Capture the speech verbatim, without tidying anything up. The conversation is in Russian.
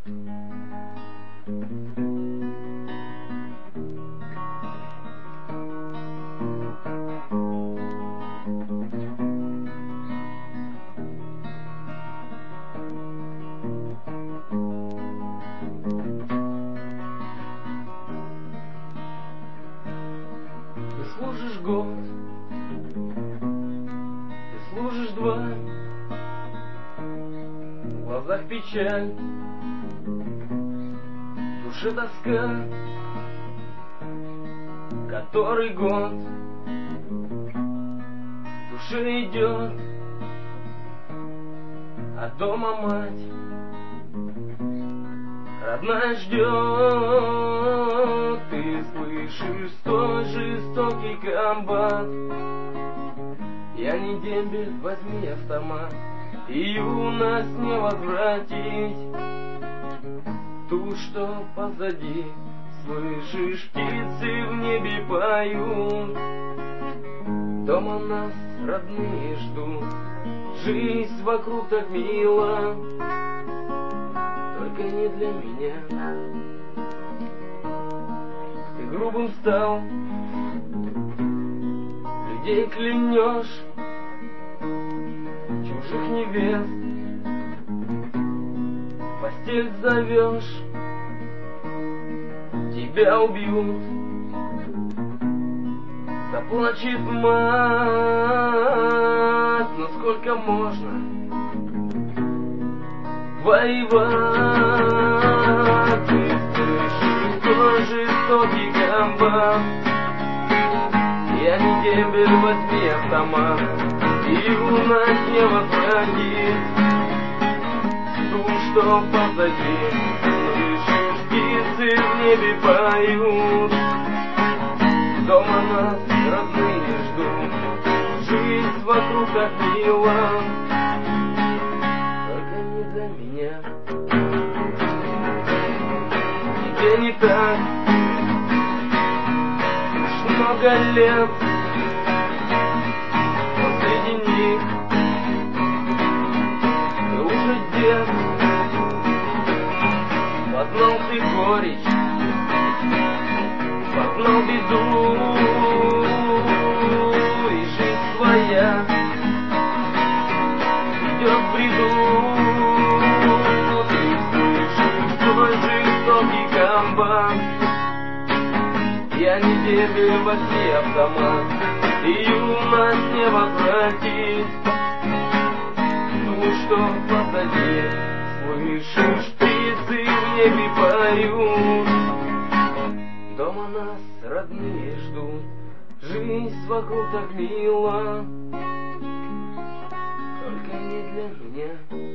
Ты служишь год, ты служишь два, в глазах печаль, в душе тоска. Который год в душе идет, а дома мать родная ждет. Ты слышишь столь жестокий комбат: я не дембель, возьми автомат, и юность не возвратить ту, что позади. Слышишь, птицы в небе поют, дома нас родные ждут. Жизнь вокруг так мила, только не для меня. Ты грубым стал, людей клянешь, чужих невест в постель зовешь. Тебя убьют, заплачет мать, но сколько можно воевать? Ты слышишь твой жестокий комбат: я не дембель, возьми автомат, и юность не возвратит ту, что позади. Птицы в небе поют, дома нас родные ждут. Жизнь вокруг так мила, только не для меня. Тебе не так уж много лет, но среди них ты уже дед. Познал ты горечь, познал беду, и жизнь твоя идет в бреду. Ты слышишь твой жестокий комбат: я не дембель, возьми автомат, и юность не возвратить ту, что позади. Слышишь, птицы в небе поют, дома нас родные ждут. Жизнь вокруг так мила, только не для меня.